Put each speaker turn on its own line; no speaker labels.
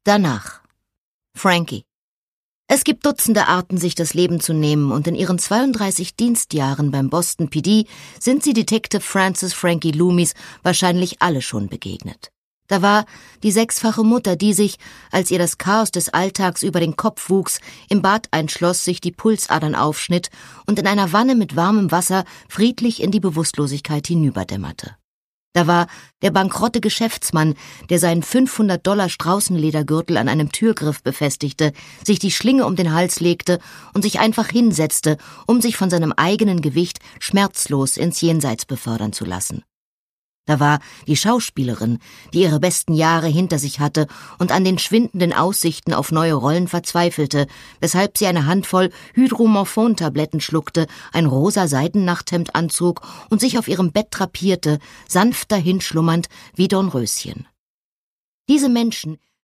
Danach. Frankie. Es gibt Dutzende Arten, sich das Leben zu nehmen, und in ihren 32 Dienstjahren beim Boston PD sind sie Detective Francis Frankie Loomis wahrscheinlich alle schon begegnet. Da war die 6-fache Mutter, die sich, als ihr das Chaos des Alltags über den Kopf wuchs, im Bad einschloss, sich die Pulsadern aufschnitt und in einer Wanne mit warmem Wasser friedlich in die Bewusstlosigkeit hinüberdämmerte. Da war der bankrotte Geschäftsmann, der seinen $500 Straußenledergürtel an einem Türgriff befestigte, sich die Schlinge um den Hals legte und sich einfach hinsetzte, um sich von seinem eigenen Gewicht schmerzlos ins Jenseits befördern zu lassen. Da war die Schauspielerin, die ihre besten Jahre hinter sich hatte und an den schwindenden Aussichten auf neue Rollen verzweifelte, weshalb sie eine Handvoll Hydromorphon-Tabletten schluckte, ein rosa Seidennachthemd anzog und sich auf ihrem Bett drapierte, sanft dahinschlummernd wie Dornröschen. Diese Menschen,